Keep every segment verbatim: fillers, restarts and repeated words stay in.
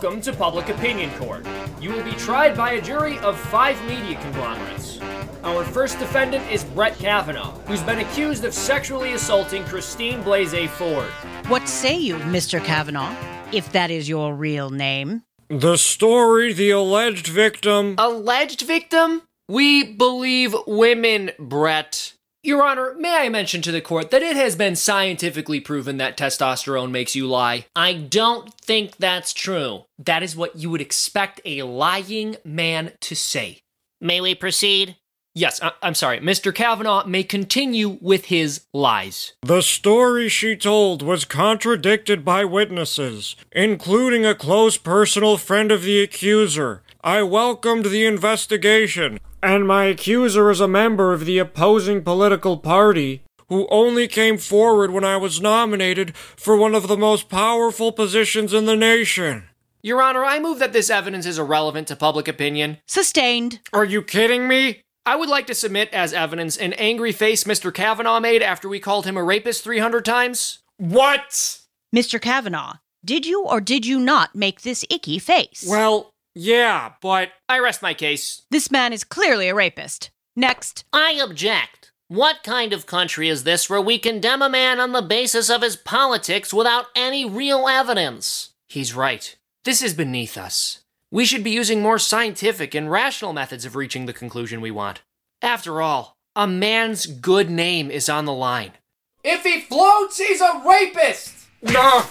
Welcome to Public Opinion Court. You will be tried by a jury of five media conglomerates. Our first defendant is Brett Kavanaugh, who's been accused of sexually assaulting Christine Blasey Ford. What say you, Mister Kavanaugh, if that is your real name? The story, the alleged victim... Alleged victim? We believe women, Brett. Your Honor, may I mention to the court that it has been scientifically proven that testosterone makes you lie? I don't think that's true. That is what you would expect a lying man to say. May we proceed? Yes, I- I'm sorry. Mister Kavanaugh may continue with his lies. The story she told was contradicted by witnesses, including a close personal friend of the accuser. I welcomed the investigation, and my accuser is a member of the opposing political party who only came forward when I was nominated for one of the most powerful positions in the nation. Your Honor, I move that this evidence is irrelevant to public opinion. Sustained. Are you kidding me? I would like to submit as evidence an angry face Mister Kavanaugh made after we called him a rapist three hundred times. What? Mister Kavanaugh, did you or did you not make this icky face? Well, yeah, but... I rest my case. This man is clearly a rapist. Next. I object. What kind of country is this where we condemn a man on the basis of his politics without any real evidence? He's right. This is beneath us. We should be using more scientific and rational methods of reaching the conclusion we want. After all, a man's good name is on the line. If he floats, he's a rapist! No!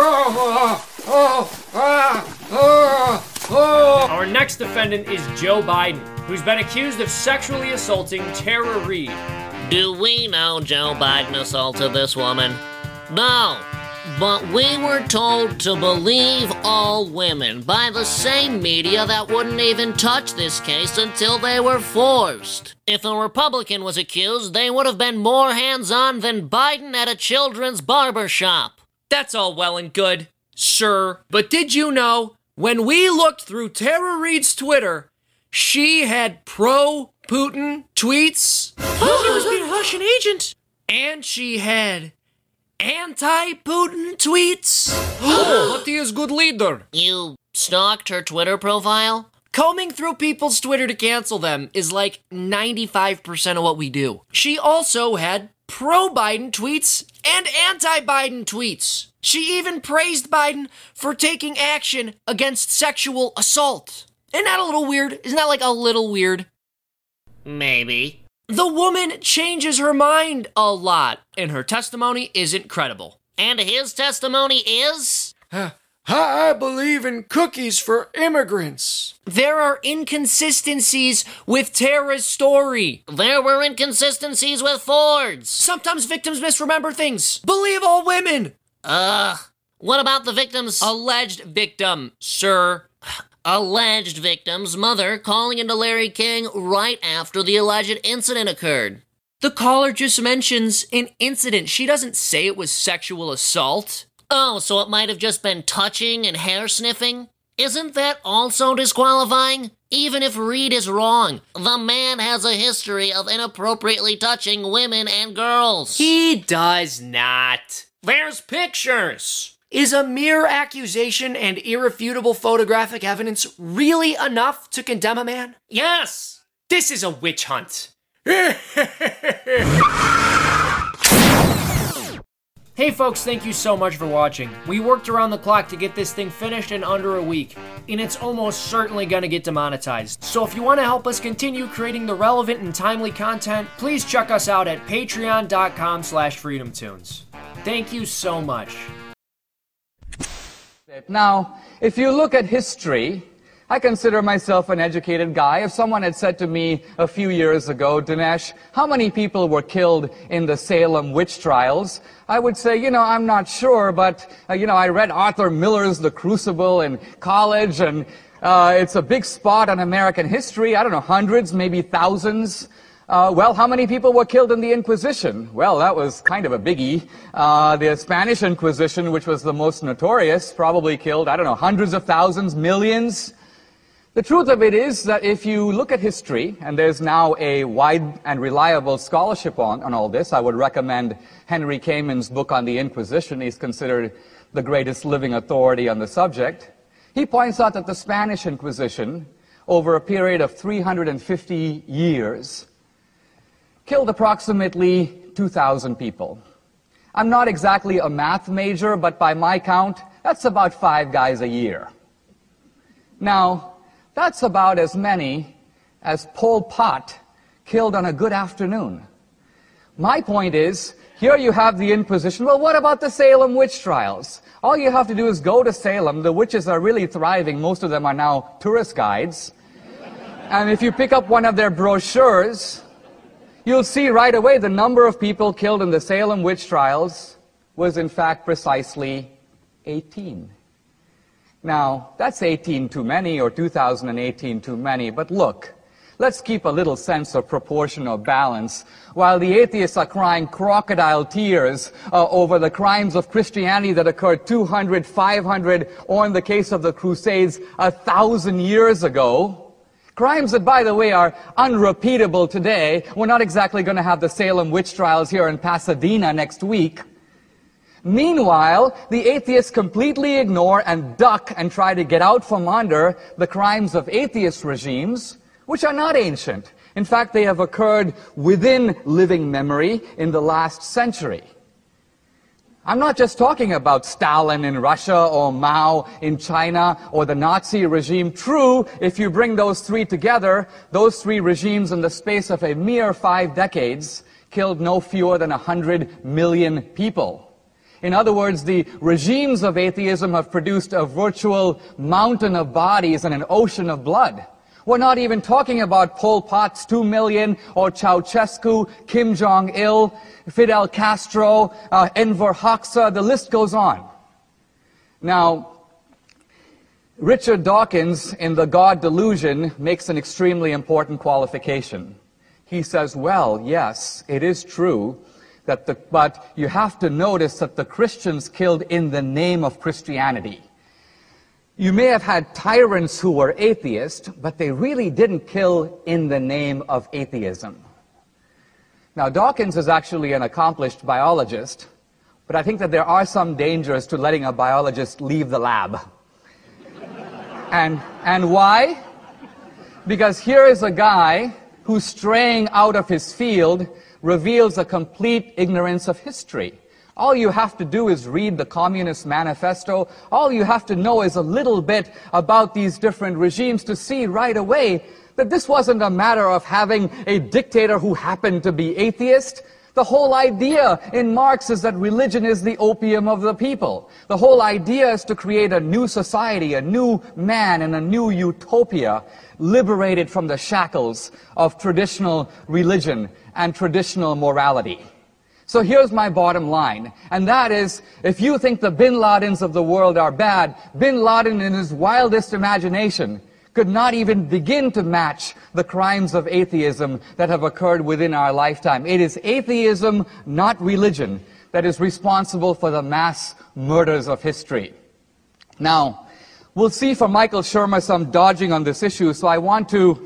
Oh, oh, ah, oh, oh. Our next defendant is Joe Biden, who's been accused of sexually assaulting Tara Reade. Do we know Joe Biden assaulted this woman? No. But we were told to believe all women by the same media that wouldn't even touch this case until they were forced. If a Republican was accused, they would have been more hands-on than Biden at a children's barber shop. That's all well and good, sir. But did you know, when we looked through Tara Reade's Twitter, she had pro-Putin tweets? Oh, she was being a Russian agent. And she had anti-Putin tweets. But he is good leader. You stalked her Twitter profile? Combing through people's Twitter to cancel them is like ninety-five percent of what we do. She also had pro-Biden tweets and anti-Biden tweets. She even praised Biden for taking action against sexual assault. Isn't that a little weird? Isn't that like a little weird? Maybe. The woman changes her mind a lot, and her testimony isn't credible. And his testimony is? I believe in cookies for immigrants. There are inconsistencies with Tara's story. There were inconsistencies with Ford's. Sometimes victims misremember things. Believe all women. Ugh. What about the victim's alleged victim, sir? Alleged victim's mother calling into Larry King right after the alleged incident occurred. The caller just mentions an incident. She doesn't say it was sexual assault. Oh, so it might have just been touching and hair sniffing? Isn't that also disqualifying? Even if Reade is wrong, the man has a history of inappropriately touching women and girls. He does not. There's pictures. Is a mere accusation and irrefutable photographic evidence really enough to condemn a man? Yes. This is a witch hunt. Hey folks, thank you so much for watching. We worked around the clock to get this thing finished in under a week, and it's almost certainly gonna get demonetized. So if you want to help us continue creating the relevant and timely content, please check us out at patreon dot com slash freedomtunes. Thank you so much. Now, if you look at history, I consider myself an educated guy. If someone had said to me a few years ago, Dinesh, how many people were killed in the Salem witch trials? I would say, you know, I'm not sure, but, uh, you know, I read Arthur Miller's The Crucible in college, and uh, it's a big spot on American history. I don't know, hundreds, maybe thousands. Uh, well, how many people were killed in the Inquisition? Well, that was kind of a biggie. Uh, the Spanish Inquisition, which was the most notorious, probably killed, I don't know, hundreds of thousands, millions. The truth of it is that if you look at history, and there's now a wide and reliable scholarship on, on all this, I would recommend Henry Kamen's book on the Inquisition. He's considered the greatest living authority on the subject. He points out that the Spanish Inquisition, over a period of three hundred fifty years, killed approximately two thousand people. I'm not exactly a math major, but by my count, that's about five guys a year. Now, that's about as many as Pol Pot killed on a good afternoon. My point is, here you have the Inquisition. Well, what about the Salem witch trials? All you have to do is go to Salem. The witches are really thriving. Most of them are now tourist guides. And if you pick up one of their brochures, you'll see right away the number of people killed in the Salem witch trials was in fact precisely eighteen. Now, that's eighteen too many, or two thousand eighteen too many, but look, let's keep a little sense of proportion or balance. While the atheists are crying crocodile tears uh, over the crimes of Christianity that occurred two hundred, five hundred, or in the case of the Crusades, a thousand years ago, crimes that, by the way, are unrepeatable today. We're not exactly going to have the Salem witch trials here in Pasadena next week. Meanwhile, the atheists completely ignore and duck and try to get out from under the crimes of atheist regimes, which are not ancient. In fact, they have occurred within living memory in the last century. I'm not just talking about Stalin in Russia or Mao in China or the Nazi regime. True, if you bring those three together, those three regimes in the space of a mere five decades killed no fewer than a hundred million people. In other words, the regimes of atheism have produced a virtual mountain of bodies and an ocean of blood. We're not even talking about Pol Pot's two million, or Ceausescu, Kim Jong-il, Fidel Castro, uh, Enver Hoxha, the list goes on. Now, Richard Dawkins in The God Delusion makes an extremely important qualification. He says, well, yes, it is true, that the, but you have to notice that the Christians killed in the name of Christianity. You may have had tyrants who were atheists, but they really didn't kill in the name of atheism. Now, Dawkins is actually an accomplished biologist, but I think that there are some dangers to letting a biologist leave the lab. and, and why? Because here is a guy who's straying out of his field, reveals a complete ignorance of history. All you have to do is read the Communist Manifesto. All you have to know is a little bit about these different regimes to see right away that this wasn't a matter of having a dictator who happened to be atheist. The whole idea in Marx is that religion is the opium of the people. The whole idea is to create a new society, a new man, and a new utopia, liberated from the shackles of traditional religion and traditional morality. So here's my bottom line, and that is, if you think the Bin Ladens of the world are bad, Bin Laden in his wildest imagination could not even begin to match the crimes of atheism that have occurred within our lifetime. It is atheism, not religion, that is responsible for the mass murders of history. Now, we'll see from Michael Shermer some dodging on this issue, so I want to...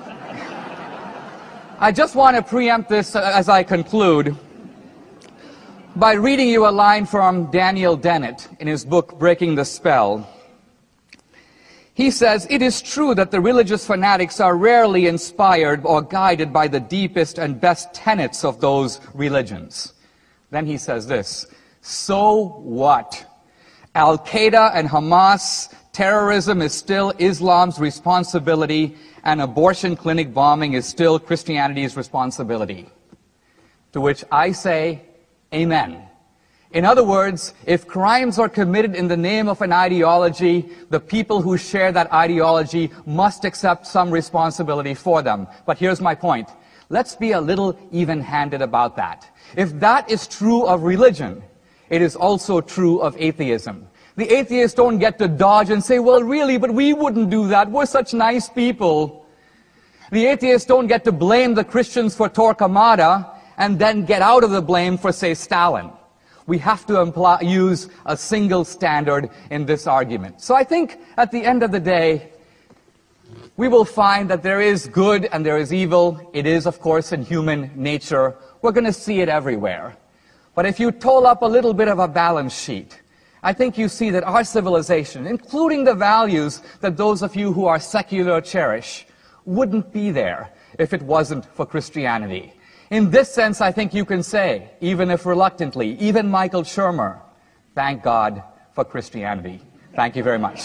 I just want to preempt this as I conclude by reading you a line from Daniel Dennett in his book, Breaking the Spell. He says, "It is true that the religious fanatics are rarely inspired or guided by the deepest and best tenets of those religions." Then he says this, "So what? Al-Qaeda and Hamas, terrorism is still Islam's responsibility, and abortion clinic bombing is still Christianity's responsibility." To which I say, amen. In other words, if crimes are committed in the name of an ideology, the people who share that ideology must accept some responsibility for them. But here's my point. Let's be a little even-handed about that. If that is true of religion, it is also true of atheism. The atheists don't get to dodge and say, well, really, but we wouldn't do that. We're such nice people. The atheists don't get to blame the Christians for Torquemada and then get out of the blame for, say, Stalin. We have to imply, use a single standard in this argument. So I think at the end of the day, we will find that there is good and there is evil. It is, of course, in human nature. We're going to see it everywhere. But if you toll up a little bit of a balance sheet I think you see that our civilization, including the values that those of you who are secular cherish, wouldn't be there if it wasn't for Christianity. In this sense, I think you can say, even if reluctantly, even Michael Shermer, thank God for Christianity. Thank you very much.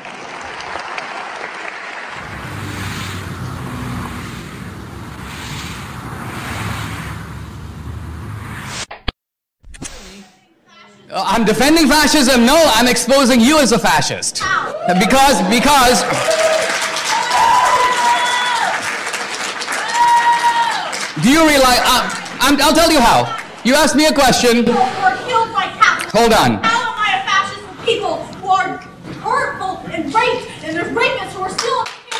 I'm defending fascism. No, I'm exposing you as a fascist. Because, because... Do you realize... Uh, I'm, I'll tell you how. You asked me a question. People who are killed by cops. Hold on. How am I a fascist with people who are hurtful and raped, and there's rapists who are still...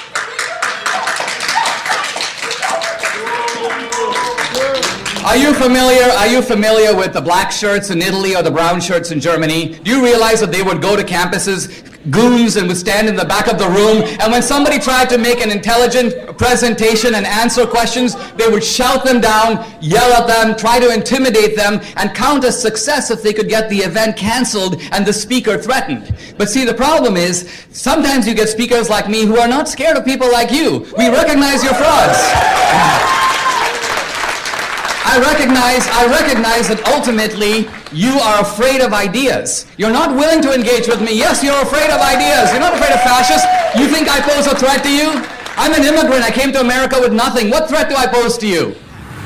Are you familiar, are you familiar with the black shirts in Italy or the brown shirts in Germany? Do you realize that they would go to campuses, goons, and would stand in the back of the room, and when somebody tried to make an intelligent presentation and answer questions, they would shout them down, yell at them, try to intimidate them, and count as success if they could get the event canceled and the speaker threatened. But see, the problem is, sometimes you get speakers like me who are not scared of people like you. We recognize your frauds. I recognize, I recognize that ultimately you are afraid of ideas. You're not willing to engage with me. Yes, you're afraid of ideas. You're not afraid of fascists. You think I pose a threat to you? I'm an immigrant. I came to America with nothing. What threat do I pose to you?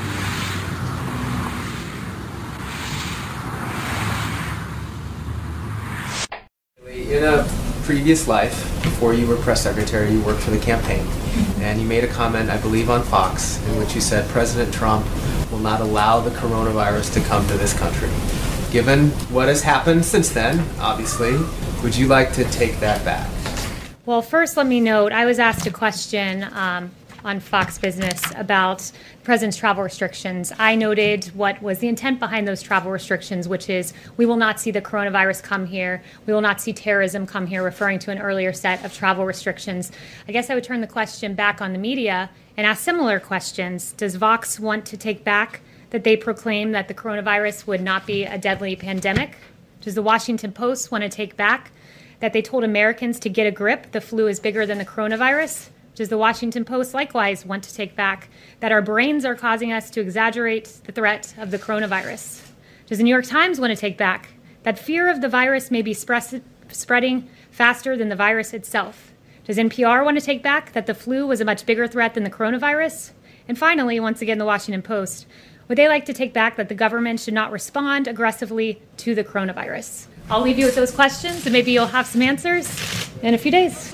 In a previous life, before you were press secretary, you worked for the campaign. And you made a comment, I believe, on Fox, in which you said President Trump will not allow the coronavirus to come to this country. Given what has happened since then, obviously, would you like to take that back? Well, first, let me note, I was asked a question um, on Fox Business about the president's travel restrictions. I noted what was the intent behind those travel restrictions, which is we will not see the coronavirus come here. We will not see terrorism come here, referring to an earlier set of travel restrictions. I guess I would turn the question back on the media and ask similar questions. Does Vox want to take back that they proclaim that the coronavirus would not be a deadly pandemic? Does the Washington Post want to take back that they told Americans to get a grip, the flu is bigger than the coronavirus? Does the Washington Post likewise want to take back that our brains are causing us to exaggerate the threat of the coronavirus? Does the New York Times want to take back that fear of the virus may be spread, spreading faster than the virus itself? Does N P R want to take back that the flu was a much bigger threat than the coronavirus? And finally, once again, the Washington Post, would they like to take back that the government should not respond aggressively to the coronavirus? I'll leave you with those questions, and maybe you'll have some answers in a few days.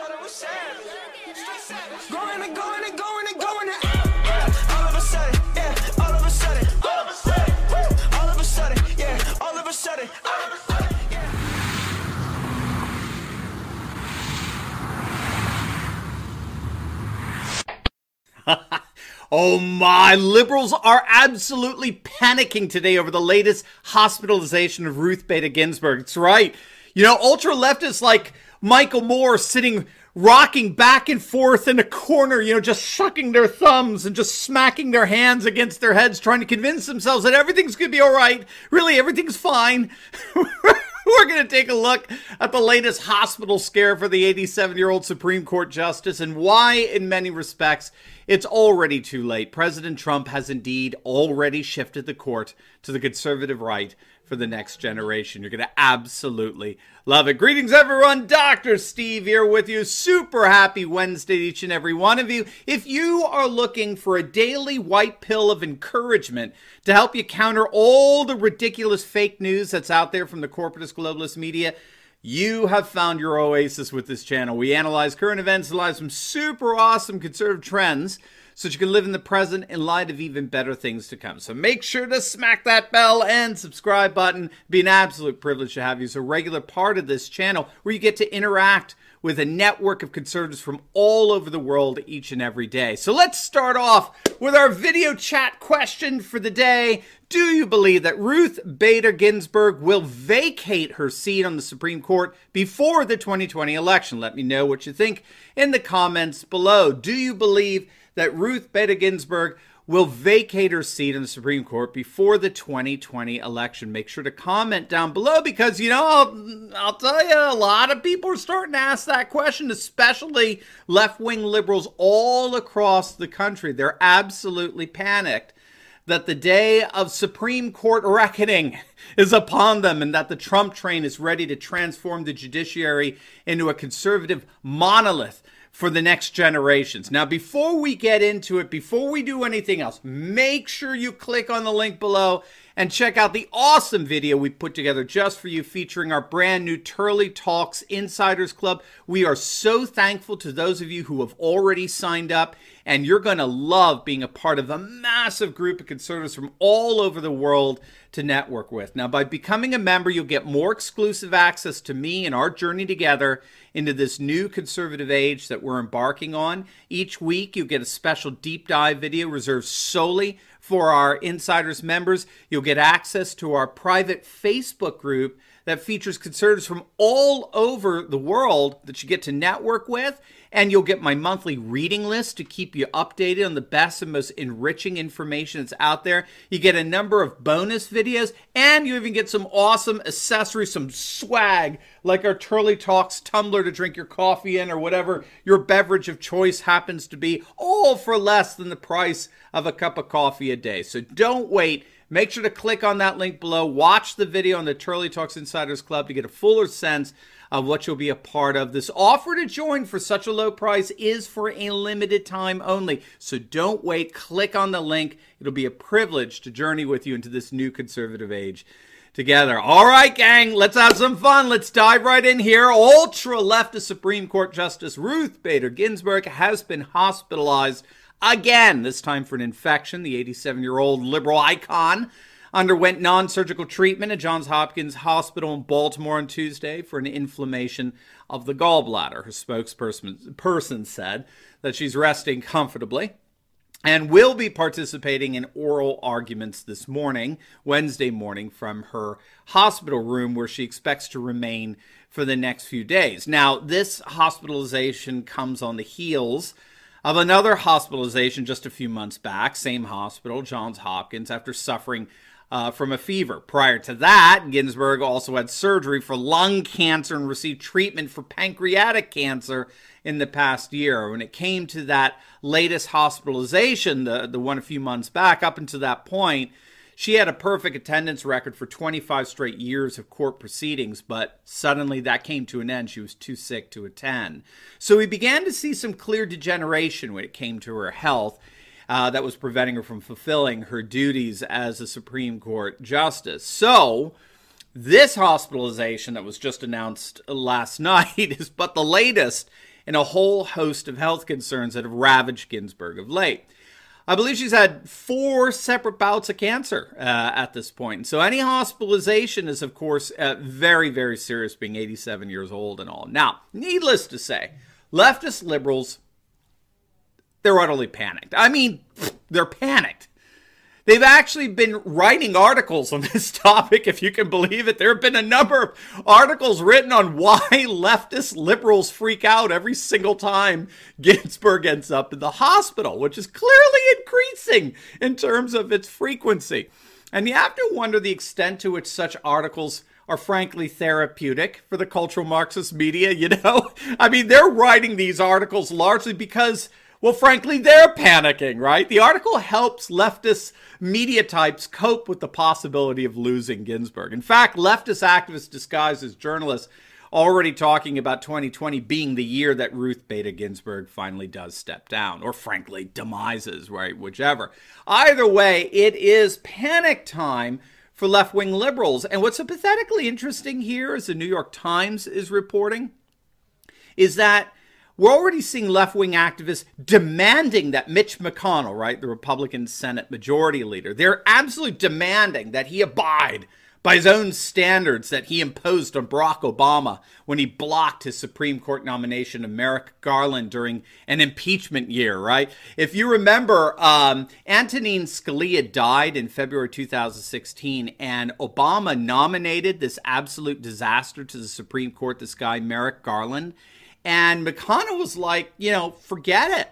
Oh my, liberals are absolutely panicking today over the latest hospitalization of Ruth Bader Ginsburg. That's right. You know, ultra-leftists like Michael Moore sitting, rocking back and forth in a corner, you know, just sucking their thumbs and just smacking their hands against their heads, trying to convince themselves that everything's going to be all right. Really, everything's fine. We're going to take a look at the latest hospital scare for the eighty-seven-year-old Supreme Court Justice and why, in many respects, it's already too late. President Trump has indeed already shifted the court to the conservative right for the next generation. You're going to absolutely love it. Greetings, everyone. Doctor Steve here with you. Super happy Wednesday to each and every one of you. If you are looking for a daily white pill of encouragement to help you counter all the ridiculous fake news that's out there from the corporatist globalist media, you have found your oasis with this channel. We analyze current events and live some super awesome conservative trends so that you can live in the present in light of even better things to come. So make sure to smack that bell and subscribe button. It'd be an absolute privilege to have you as a regular part of this channel where you get to interact with a network of conservatives from all over the world each and every day. So let's start off with our video chat question for the day. Do you believe that Ruth Bader Ginsburg will vacate her seat on the Supreme Court before the twenty twenty election? Let me know what you think in the comments below. Do you believe that Ruth Bader Ginsburg will vacate her seat in the Supreme Court before the twenty twenty election. Make sure to comment down below because, you know, I'll, I'll tell you, a lot of people are starting to ask that question, especially left-wing liberals all across the country. They're absolutely panicked that the day of Supreme Court reckoning is upon them and that the Trump train is ready to transform the judiciary into a conservative monolith for the next generations. Now, before we get into it, before we do anything else, make sure you click on the link below and check out the awesome video we put together just for you featuring our brand new Turley Talks Insiders Club. We are so thankful to those of you who have already signed up, and you're going to love being a part of a massive group of conservatives from all over the world to network with. Now, by becoming a member, you'll get more exclusive access to me and our journey together into this new conservative age that we're embarking on. Each week, you get a special deep dive video reserved solely for our Insiders members. You'll get access to our private Facebook group that features conservatives from all over the world that you get to network with. And you'll get my monthly reading list to keep you updated on the best and most enriching information that's out there. You get a number of bonus videos, and you even get some awesome accessories, some swag, like our Turley Talks tumbler to drink your coffee in or whatever your beverage of choice happens to be, all for less than the price of a cup of coffee a day. So don't wait. Make sure to click on that link below. Watch the video on the Turley Talks Insiders Club to get a fuller sense of what you'll be a part of. This offer to join for such a low price is for a limited time only. So don't wait. Click on the link. It'll be a privilege to journey with you into this new conservative age together. All right, gang, let's have some fun. Let's dive right in here. Ultra-leftist Supreme Court Justice Ruth Bader Ginsburg has been hospitalized again, this time for an infection. The eighty-seven-year-old liberal icon underwent non-surgical treatment at Johns Hopkins Hospital in Baltimore on Tuesday for an inflammation of the gallbladder. Her spokesperson person said that she's resting comfortably and will be participating in oral arguments this morning, Wednesday morning, from her hospital room where she expects to remain for the next few days. Now, this hospitalization comes on the heels of another hospitalization just a few months back, same hospital, Johns Hopkins, after suffering Uh, from a fever. Prior to that, Ginsburg also had surgery for lung cancer and received treatment for pancreatic cancer in the past year. When it came to that latest hospitalization, the, the one a few months back, up until that point, she had a perfect attendance record for twenty-five straight years of court proceedings, but suddenly that came to an end. She was too sick to attend. So we began to see some clear degeneration when it came to her health. Uh, that was preventing her from fulfilling her duties as a Supreme Court justice. So, this hospitalization that was just announced last night is but the latest in a whole host of health concerns that have ravaged Ginsburg of late. I believe she's had four separate bouts of cancer uh, at this point. So any hospitalization is, of course, uh, very, very serious, being eighty-seven years old and all. Now, needless to say, leftist liberals, they're utterly panicked. I mean, they're panicked. They've actually been writing articles on this topic, if you can believe it. There have been a number of articles written on why leftist liberals freak out every single time Ginsburg ends up in the hospital, which is clearly increasing in terms of its frequency. And you have to wonder the extent to which such articles are frankly therapeutic for the cultural Marxist media, you know? I mean, they're writing these articles largely because, well, frankly, they're panicking, right? The article helps leftist media types cope with the possibility of losing Ginsburg. In fact, leftist activists disguised as journalists already talking about twenty twenty being the year that Ruth Bader Ginsburg finally does step down, or frankly, demises, right? Whichever. Either way, it is panic time for left-wing liberals. And what's so pathetically interesting here, as the New York Times is reporting, is that we're already seeing left-wing activists demanding that Mitch McConnell, right, the Republican Senate Majority Leader, they're absolutely demanding that he abide by his own standards that he imposed on Barack Obama when he blocked his Supreme Court nomination of Merrick Garland during an impeachment year, right? If you remember, um, Antonin Scalia died in February two thousand sixteen, and Obama nominated this absolute disaster to the Supreme Court, this guy Merrick Garland. And McConnell was like, you know, forget it.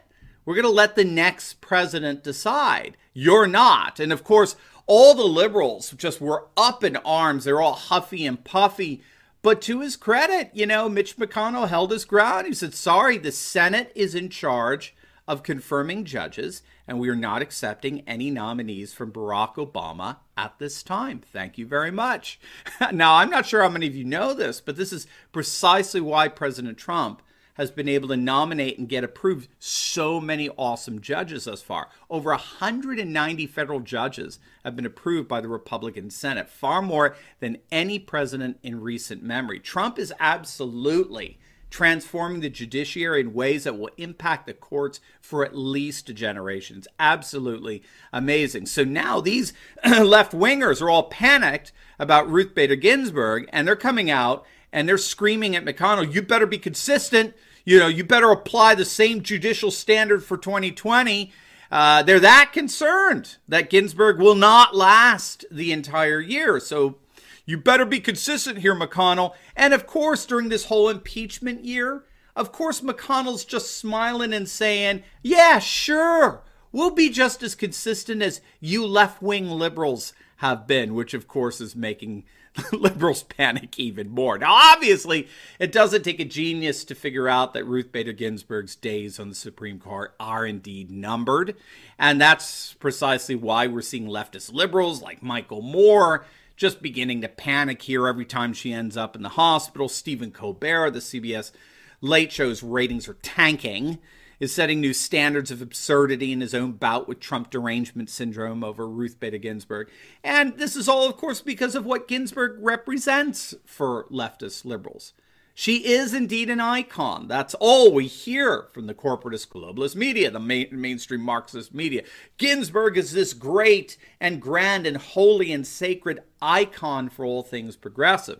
We're going to let the next president decide. You're not. And of course, all the liberals just were up in arms. They're all huffy and puffy. But to his credit, you know, Mitch McConnell held his ground. He said, sorry, the Senate is in charge of confirming judges, and we are not accepting any nominees from Barack Obama at this time. Thank you very much. Now, I'm not sure how many of you know this, but this is precisely why President Trump has been able to nominate and get approved so many awesome judges thus far. Over one hundred ninety federal judges have been approved by the Republican Senate, far more than any president in recent memory. Trump is absolutely transforming the judiciary in ways that will impact the courts for at least a generation. It's absolutely amazing. So now these left-wingers are all panicked about Ruth Bader Ginsburg, and they're coming out and they're screaming at McConnell, you better be consistent. You know, you better apply the same judicial standard for twenty twenty. Uh, they're that concerned that Ginsburg will not last the entire year. So you better be consistent here, McConnell. And of course, during this whole impeachment year, of course, McConnell's just smiling and saying, yeah, sure, we'll be just as consistent as you left-wing liberals have been, which of course is making liberals panic even more. Now, obviously, it doesn't take a genius to figure out that Ruth Bader Ginsburg's days on the Supreme Court are indeed numbered. And that's precisely why we're seeing leftist liberals like Michael Moore just beginning to panic here every time she ends up in the hospital. Stephen Colbert, the C B S Late Show's ratings are tanking, is setting new standards of absurdity in his own bout with Trump derangement syndrome over Ruth Bader Ginsburg. And this is all, of course, because of what Ginsburg represents for leftist liberals. She is indeed an icon. That's all we hear from the corporatist globalist media, the main, mainstream Marxist media. Ginsburg is this great and grand and holy and sacred icon for all things progressive.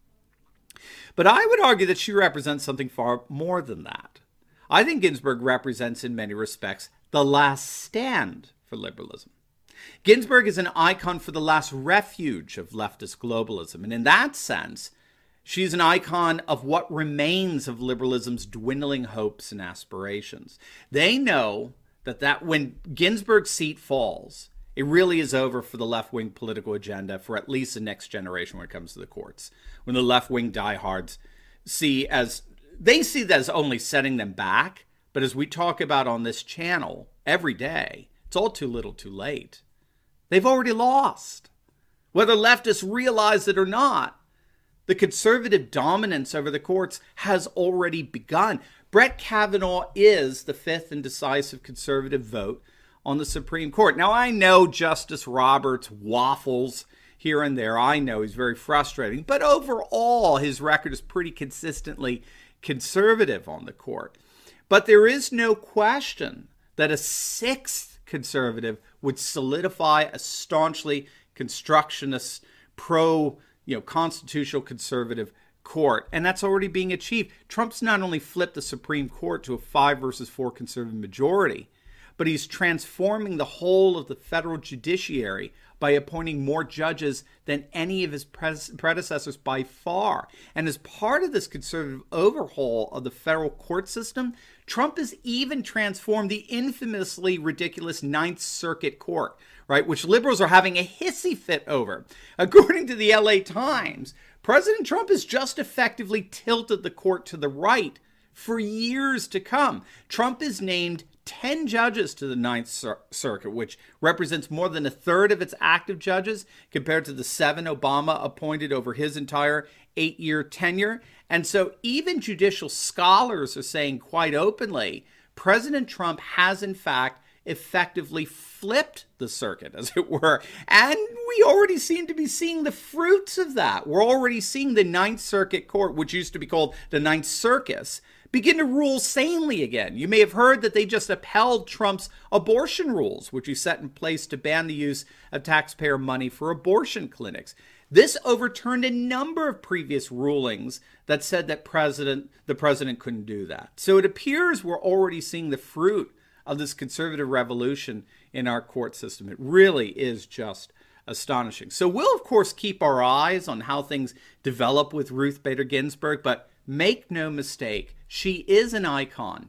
But I would argue that she represents something far more than that. I think Ginsburg represents, in many respects, the last stand for liberalism. Ginsburg is an icon for the last refuge of leftist globalism. And in that sense, she's an icon of what remains of liberalism's dwindling hopes and aspirations. They know that, that when Ginsburg's seat falls, it really is over for the left-wing political agenda for at least the next generation when it comes to the courts. When the left-wing diehards see as, they see that as only setting them back. But as we talk about on this channel every day, it's all too little too late. They've already lost. Whether leftists realize it or not, the conservative dominance over the courts has already begun. Brett Kavanaugh is the fifth and decisive conservative vote on the Supreme Court. Now, I know Justice Roberts waffles here and there. I know he's very frustrating. But overall, his record is pretty consistently conservative on the court. But there is no question that a sixth conservative would solidify a staunchly constructionist, pro, you know, constitutional conservative court. And that's already being achieved. Trump's not only flipped the Supreme Court to a five versus four conservative majority, but he's transforming the whole of the federal judiciary by appointing more judges than any of his pres- predecessors by far. And as part of this conservative overhaul of the federal court system, Trump has even transformed the infamously ridiculous Ninth Circuit Court, right, which liberals are having a hissy fit over. According to the L A Times, President Trump has just effectively tilted the court to the right for years to come. Trump has named ten judges to the Ninth Cir- Circuit, which represents more than a third of its active judges compared to the seven Obama appointed over his entire eight-year tenure. And so even judicial scholars are saying quite openly, President Trump has in fact effectively flipped the circuit, as it were. And we already seem to be seeing the fruits of that. We're already seeing the Ninth Circuit Court, which used to be called the Ninth Circus, begin to rule sanely again. You may have heard that they just upheld Trump's abortion rules, which he set in place to ban the use of taxpayer money for abortion clinics. This overturned a number of previous rulings that said that president, the president couldn't do that. So it appears we're already seeing the fruit of this conservative revolution in our court system. It really is just astonishing. So we'll, of course, keep our eyes on how things develop with Ruth Bader Ginsburg, but make no mistake, she is an icon,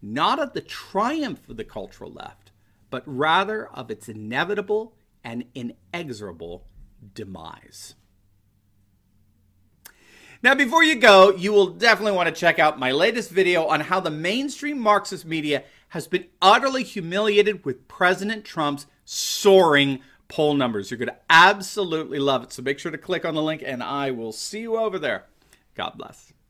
not of the triumph of the cultural left, but rather of its inevitable and inexorable demise. Now, before you go, you will definitely want to check out my latest video on how the mainstream Marxist media has been utterly humiliated with President Trump's soaring poll numbers. You're going to absolutely love it. So make sure to click on the link, and I will see you over there. God bless.